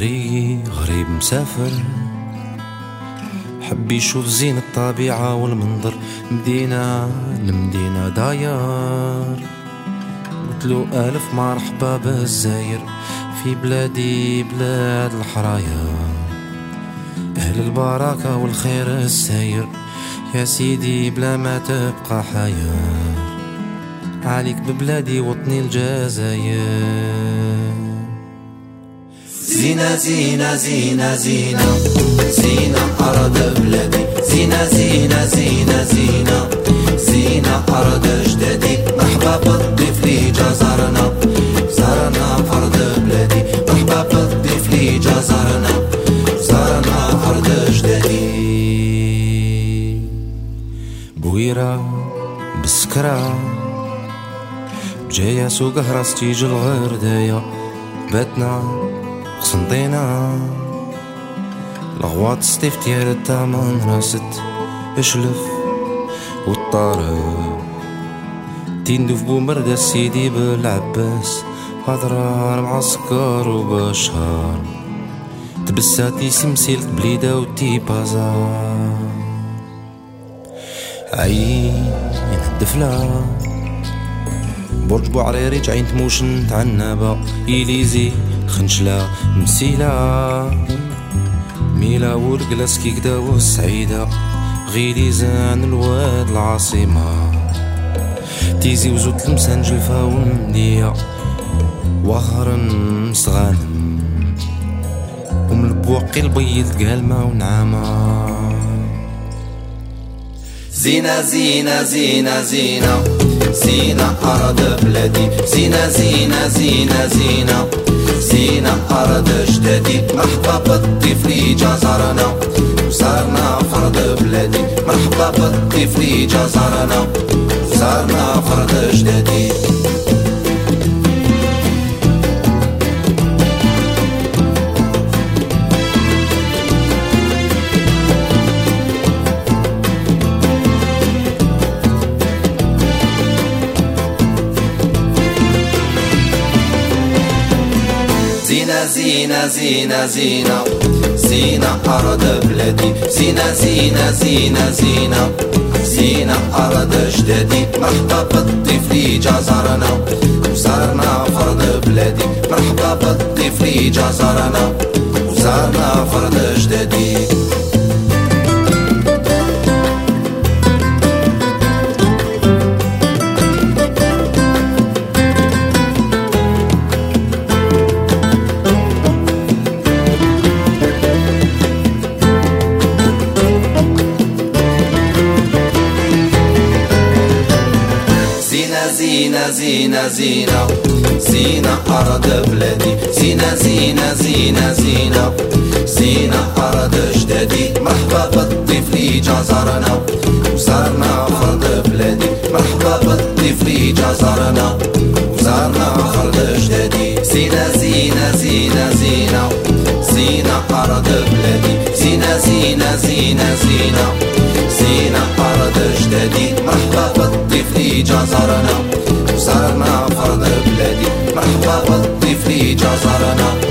طريقي غريب مسافر، حب يشوف زين الطبيعة والمنظر، مدينة لمدينة داير. قلتلو ألف مرحبا بالزاير، في بلادي بلاد الحراير، أهل البركة والخير الساير، يا سيدي بلا ما تبقى حير، عليك ببلادي وطني الجزائر. زينة زينة زينة زينة زينة أرض بلادي، زينة زينة زينة زينة زينة أرض أجدادي، مرحبا بالضيف لي جا زارنا، زارنا أرض بلادي، مرحبا بالضيف لي جا زارنا، زارنا أرض أجدادي. بويرة بسكرة جاية سوق هراس تيجي الغرداية، باتنا قسنطينة الغواط ستيف ديال التامن راست اشلف والطارق تندو في بومردة سيدي بالعباس، هضرة مع سكر وبشهر تبساتي سمسيلت بليدة وتي بازار، عين الدفلة برج بوعريري عين تموشن تعنبة، إليزي خنشلة مسيلة ميلا ورقلاس كيكدا والسعيدة، غيليزان الواد العاصمة، تيزي وزوت لمسان جلفة ومدية، وهرن مسغانم ومن البوقي البيض قالمة ونعامة. زينة زينة زينة زينة زينة أرض بلادي، زينة زينة زينة زينة زينة أرض أجدادي، مرحبا بالضيف لي جا زارنا، زارنا فرض بلادي، مرحبا بالضيف لي جا زارنا، زارنا فرض أجدادي. زينة زينة زينة زينة زينة أرض بلادي، زينة زينة زينة زينة زينة أرض أجدادي، مرحبا بالضيف لي جا زارنا، وزارنا فرض بلادي، مرحبا بالضيف لي جا زارنا، وزارنا فرض أجدادي. زينة زينة زينة زينة أرض بلادي، زينة زينة زينة زينة زينة أرض أجدادي، مرحبا بالضيف لي جا زارنا، وزارنا فرض بلادي، مرحبا بالضيف لي جا زارنا، وزارنا فرض أجدادي. زينة زينة زينة زينة زينة أرض بلادي، زينة زينة زينة زينة زينة أرض أجدادي، مرحبا بالضيف لي جا زارنا، وزارنا فرض بلادي، مرحبا بالضيف لي جا زارنا.